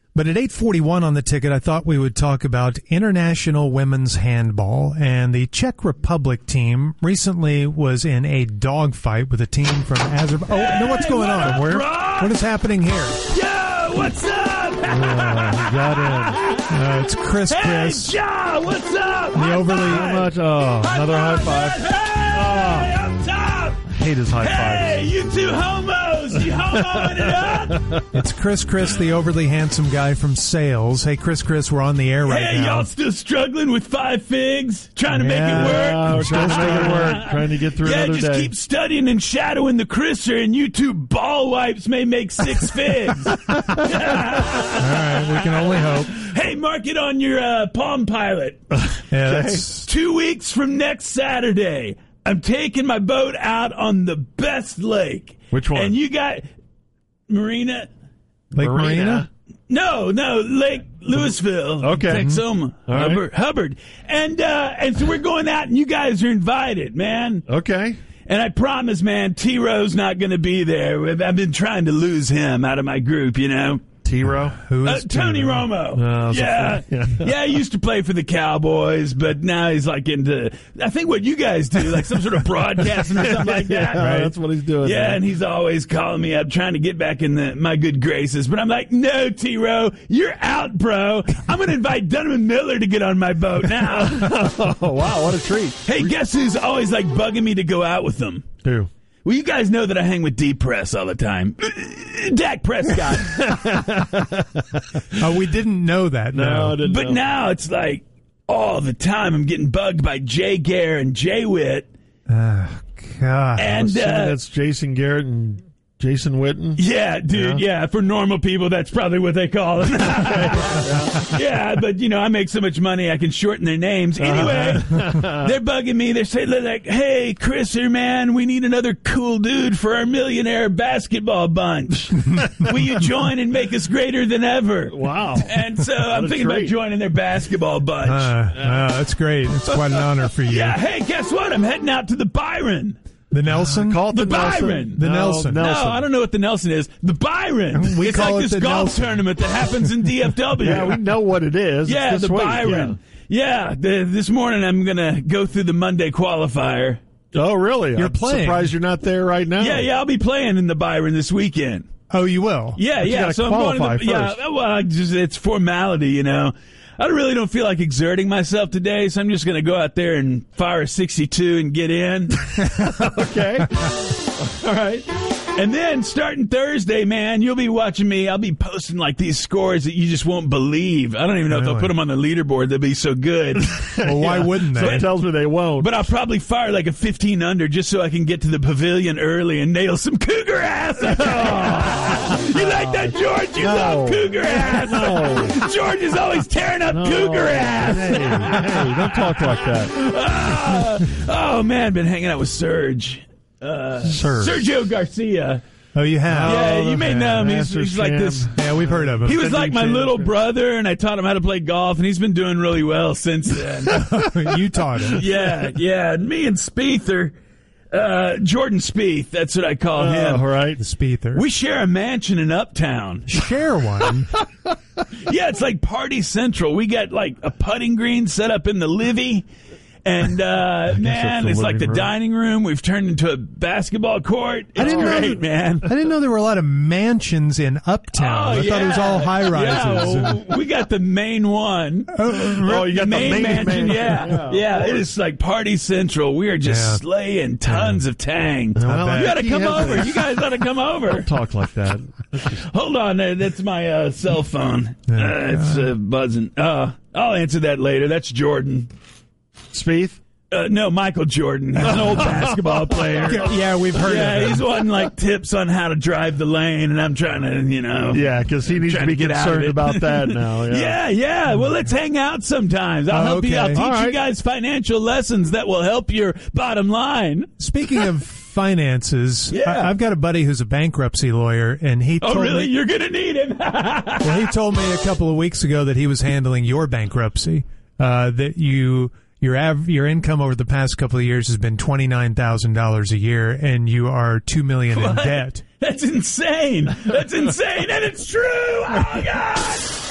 But at 8:41 on the ticket, I thought we would talk about international women's handball. And the Czech Republic team recently was in a dogfight with a team from Azerbaijan. Oh, no, what's going on? What is happening here? Yo, what's up? Got it. It's Chris. Hey, Joe, what's up? The overly much. Oh, another high five. Hey, up top. Hate his high Hey, fives. you two homos. You homoing it up? It's Chris, the overly handsome guy from sales. Hey, Chris, we're on the air right Hey, now. y'all still struggling with 5 figs? Trying to make it work? We're trying to make it work. Trying to get through another just day. keep studying and shadowing the Chrisser, and you two ball wipes may make 6 figs. All right, we can only hope. Hey, mark it on your Palm Pilot. Yeah, that's 2 weeks from next Saturday, I'm taking my boat out on the best lake. Which one? And you got Marina? Lake Marina? No, Lake Louisville. Okay. Texoma. All right. Hubbard. And so we're going out, and you guys are invited, man. Okay. And I promise, man, T-Ro's not going to be there. I've been trying to lose him out of my group, you know. T-Row? Who is Tony Tiro? Romo. Yeah, he used to play for the Cowboys, but now he's like into, I think what you guys do, like some sort of broadcasting or something like that. Yeah, Right? that's what he's doing. Yeah, man. and he's always calling me up, trying to get back in my good graces. But I'm like, no, T-Row, you're out, bro. I'm going to invite Donovan Miller to get on my boat now. Oh, wow, what a treat. Hey, guess who's always like bugging me to go out with them? Who? Well, you guys know that I hang with D-Press all the time. Dak Prescott. We didn't know that. No, I didn't But know. now it's like all the time I'm getting bugged by Jay Gare and Jay Witt. God. And That's Jason Garrett and Jason Witten. yeah, dude, yeah, for normal people, that's probably what they call them. Yeah, but, you know, I make so much money, I can shorten their names. Anyway, they're bugging me. They're saying, like, hey, Chrisser, man, we need another cool dude for our millionaire basketball bunch. Will you join and make us greater than ever? Wow. And so I'm a thinking about treat. joining their basketball bunch. That's great. It's quite an honor for you. Yeah, hey, guess what? I'm heading out to the Byron. The Nelson? Call it The Nelson. Byron. The Nelson. No, I don't know what the Nelson is. The Byron. We it's call like it this the golf Nelson. tournament that happens in DFW. Yeah, we know what it is. Yeah, It's the this week. Byron. Yeah, this morning I'm going to go through the Monday qualifier. Yeah. Oh, really? You're I'm playing. surprised you're not there right now. Yeah, I'll be playing in the Byron this weekend. Oh, you will? Yeah, you gotta So I'm going to qualify first. Yeah, well, it's formality, you know. I really don't feel like exerting myself today, so I'm just going to go out there and fire a 62 and get in. Okay. All right. And then starting Thursday, man, you'll be watching me. I'll be posting like these scores that you just won't believe. I don't even know if they'll Really? put them on the leaderboard. They'll be so good. Well, why wouldn't So they? it tells me they won't. But I'll probably fire like a 15 under just so I can get to the pavilion early and nail some cougar ass. You like that, George? You No. love cougar ass. No. George is always tearing up cougar ass. Hey, don't talk like that. Oh, man, been hanging out with Serge. Sir. Sergio Garcia. Oh, you have? Yeah, you may know him. Masters He's like champ. this. Yeah, we've heard of him. He was like my little champion. brother, and I taught him how to play golf, and he's been doing really well since then. You taught him. Yeah. Me and Spieth are Jordan Spieth. That's what I call him. All right. The Speether. We share a mansion in Uptown. share one. Yeah, it's like Party Central. We got like a putting green set up in the livy. And, man, that's the it's like the living room. dining room. We've turned into a basketball court. It's great, man. I didn't know there were a lot of mansions in Uptown. I thought it was all high rises. Yeah, well, we got the main one. Oh, you got the main mansion. man. Yeah. It is like Party Central. We are just Yeah. slaying tons of tang. Well, You got to he come has over. a- You guys got to come over. Talk like that. Hold on, that's my cell phone. It's buzzing. I'll answer that later. That's Jordan. Spieth? No, Michael Jordan. He's an old basketball player. Yeah, we've heard of Yeah, it. he's wanting like tips on how to drive the lane, and I'm trying to, Yeah, because he needs to Trying be to get out of concerned it. about that now. Yeah. Well, let's hang out sometimes. I'll help you. I'll Okay. teach All you right. guys financial lessons that will help your bottom line. Speaking of finances, Yeah. I've got a buddy who's a bankruptcy lawyer, and he Oh, told really? me. You're gonna need him. Well, he told me a couple of weeks ago that he was handling your bankruptcy. That your income over the past couple of years has been $29,000 a year, and you are $2 million in debt. That's insane. And it's true. Oh my God.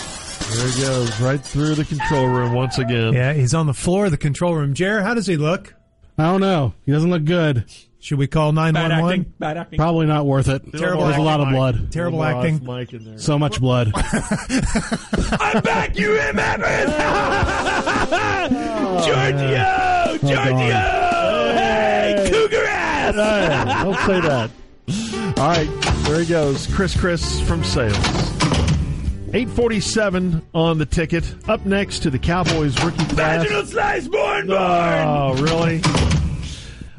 There he goes, right through the control room once again. Yeah, he's on the floor of the control room. Jer, how does he look? I don't know. He doesn't look good. Should we call 911? Bad acting. Probably not worth it. Terrible There's a lot of acting. blood. Terrible acting. Mike in there. So much blood. I'm back, you MFers! Giorgio! Giorgio! Hey, cougar ass! Hey, don't say that. All right, there he goes. Chris from Sales. 8:47 on the ticket. Up next to the Cowboys rookie class. Vaginal slice born! Oh, really?